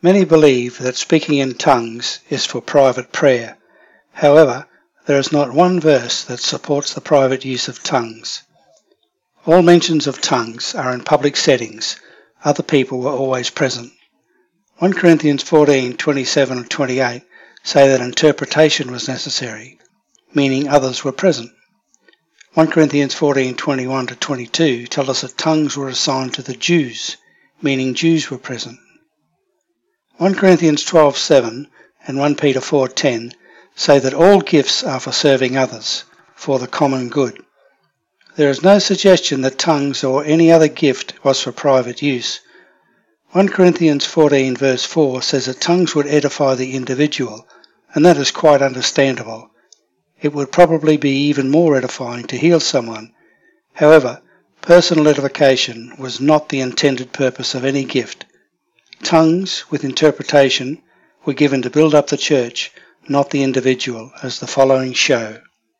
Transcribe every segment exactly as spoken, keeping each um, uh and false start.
Many believe that speaking in tongues is for private prayer. However, there is not one verse that supports the private use of tongues. All mentions of tongues are in public settings. Other people were always present. First Corinthians fourteen, twenty-seven and twenty-eight say that interpretation was necessary, meaning others were present. First Corinthians fourteen, twenty-one to twenty-two tell us that tongues were assigned to the Jews, meaning Jews were present. First Corinthians twelve, seven and First Peter four, ten say that all gifts are for serving others, for the common good. There is no suggestion that tongues or any other gift was for private use. First Corinthians fourteen verse four says that tongues would edify the individual, and that is quite understandable. It would probably be even more edifying to heal someone. However, personal edification was not the intended purpose of any gift. Tongues, with interpretation, were given to build up the church, not the individual, as the following show.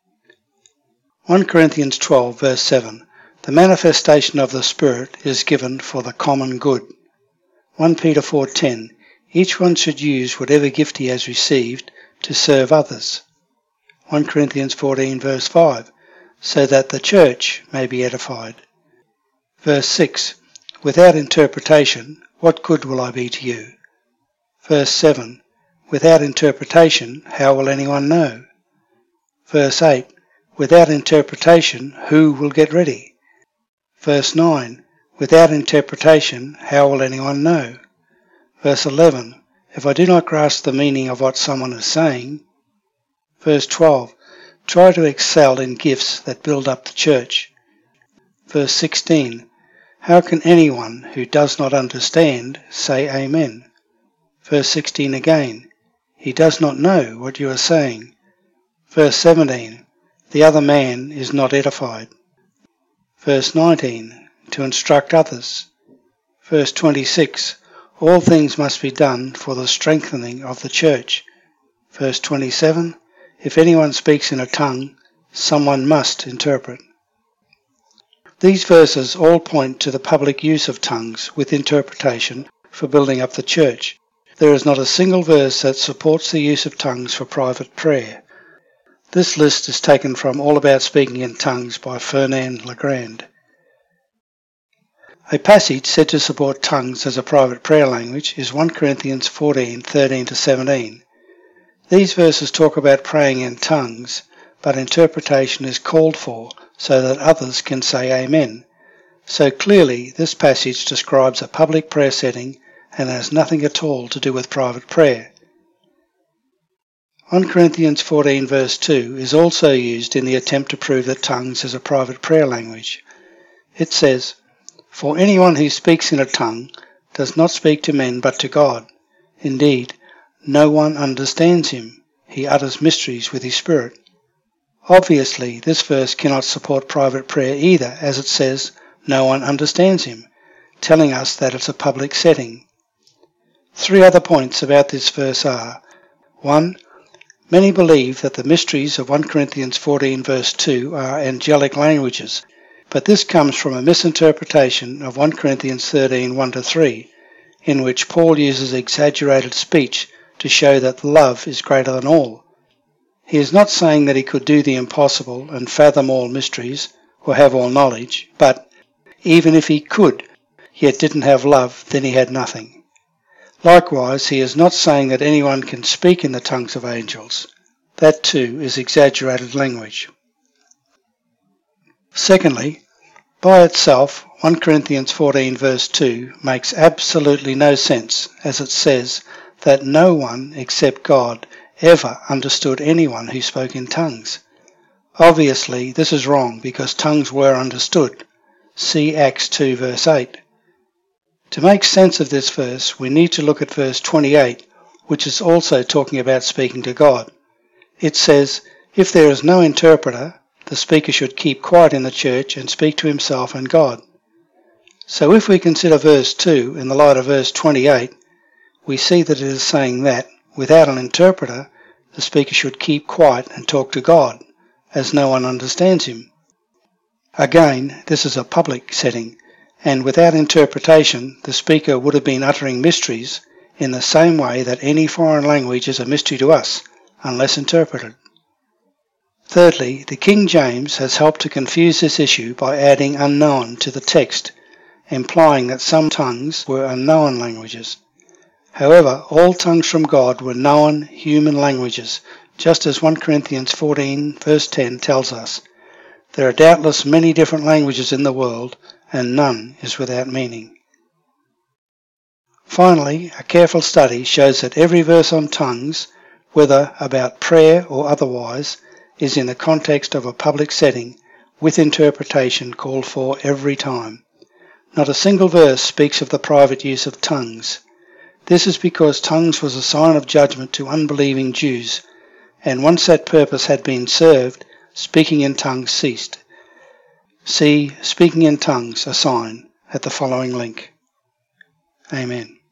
First Corinthians twelve verse seven. The manifestation of the Spirit is given for the common good. First Peter four ten. Each one should use whatever gift he has received to serve others. First Corinthians fourteen verse five. So that the church may be edified. Verse six. Without interpretation, what good will I be to you? Verse seven. Without interpretation, how will anyone know? Verse eight. Without interpretation, who will get ready? Verse nine. Without interpretation, how will anyone know? Verse eleven. If I do not grasp the meaning of what someone is saying. Verse twelve. Try to excel in gifts that build up the church. Verse sixteen. How can anyone who does not understand say Amen? Verse sixteen again. He does not know what you are saying. Verse seventeen. The other man is not edified. Verse nineteen. To instruct others. Verse twenty-six. All things must be done for the strengthening of the church. Verse twenty-seven. If anyone speaks in a tongue, someone must interpret. These verses all point to the public use of tongues with interpretation for building up the church. There is not a single verse that supports the use of tongues for private prayer. This list is taken from All About Speaking in Tongues by Fernand Legrand. A passage said to support tongues as a private prayer language is First Corinthians fourteen, thirteen to seventeen. These verses talk about praying in tongues, but interpretation is called for so that others can say Amen. So clearly this passage describes a public prayer setting and has nothing at all to do with private prayer. First Corinthians fourteen verse two is also used in the attempt to prove that tongues is a private prayer language. It says, For anyone who speaks in a tongue does not speak to men but to God. Indeed, no one understands him. He utters mysteries with his spirit. Obviously, this verse cannot support private prayer either, as it says, no one understands him, telling us that it's a public setting. Three other points about this verse are, one. Many believe that the mysteries of First Corinthians fourteen verse two are angelic languages, but this comes from a misinterpretation of First Corinthians thirteen, one to three, in which Paul uses exaggerated speech to show that love is greater than all. He is not saying that he could do the impossible and fathom all mysteries or have all knowledge, but even if he could, yet didn't have love, then he had nothing. Likewise, he is not saying that anyone can speak in the tongues of angels. That too is exaggerated language. Secondly, by itself, First Corinthians fourteen verse two makes absolutely no sense, as it says that no one except God ever understood anyone who spoke in tongues. Obviously, this is wrong because tongues were understood. See Acts two verse eight. To make sense of this verse, we need to look at verse twenty-eight, which is also talking about speaking to God. It says, if there is no interpreter, the speaker should keep quiet in the church and speak to himself and God. So if we consider verse two in the light of verse twenty-eight, we see that it is saying that, without an interpreter, the speaker should keep quiet and talk to God, as no one understands him. Again, this is a public setting, and without interpretation, the speaker would have been uttering mysteries, in the same way that any foreign language is a mystery to us, unless interpreted. Thirdly, the King James has helped to confuse this issue by adding unknown to the text, implying that some tongues were unknown languages. However, all tongues from God were known human languages, just as First Corinthians fourteen verse ten tells us. There are doubtless many different languages in the world, and none is without meaning. Finally, a careful study shows that every verse on tongues, whether about prayer or otherwise, is in the context of a public setting, with interpretation called for every time. Not a single verse speaks of the private use of tongues. This is because tongues was a sign of judgment to unbelieving Jews, and once that purpose had been served, speaking in tongues ceased. See Speaking in Tongues, a Sign, at the following link. Amen.